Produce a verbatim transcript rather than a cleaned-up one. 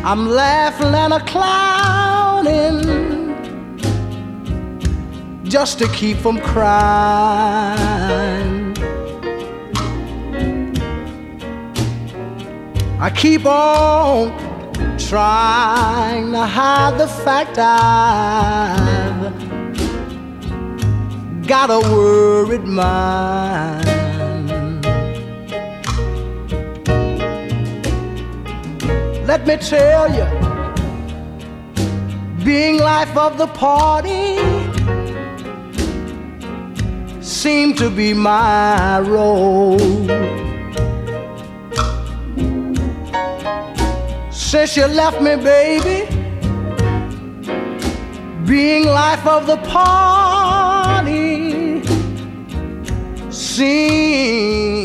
I'm laughing and a clowning just to keep from crying. I keep on trying to hide the fact I've got a worried mind. Let me tell you, being life of the party seemed to be my role. Since you left me, baby, being life of the party seems